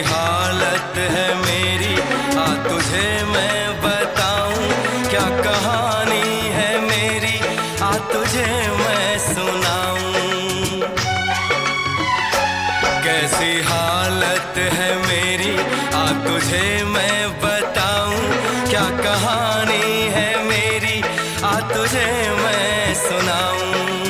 हालत है मेरी, आ तुझे मैं बताऊं क्या कहानी है मेरी, आ तुझे मैं सुनाऊं। कैसी हालत है मेरी, आ तुझे मैं बताऊं क्या कहानी है मेरी, आ तुझे मैं सुनाऊं।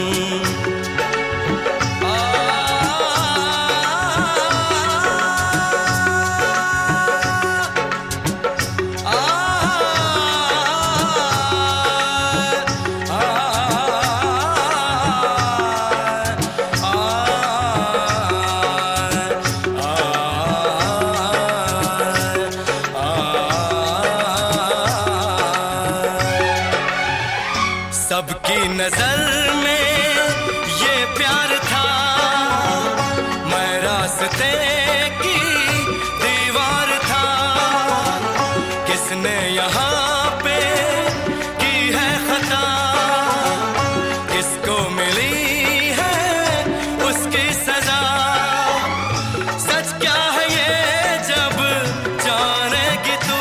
सबकी नजर में ये प्यार था, मैं रास्ते की दीवार था। किसने यहाँ पे की है खता, किसको मिली है उसकी सजा। सच क्या है ये जब जानेगी तू,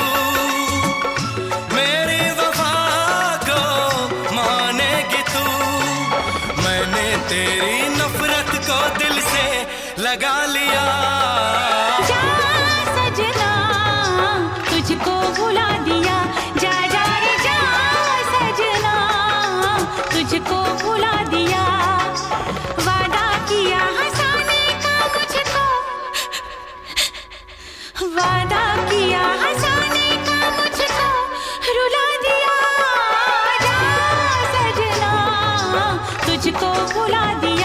मेरी वफा को मानेगी तू। मैंने तेरी नफरत को दिल से लगा लिया। जा सजना तुझको भुला दिया, जा जा रे जा सजना तुझको भुला दिया। वादा किया हंसाने का मुझको, वादा किया हंसाने का मुझको रुला दिया। जा सजना तुझको भुला दिया।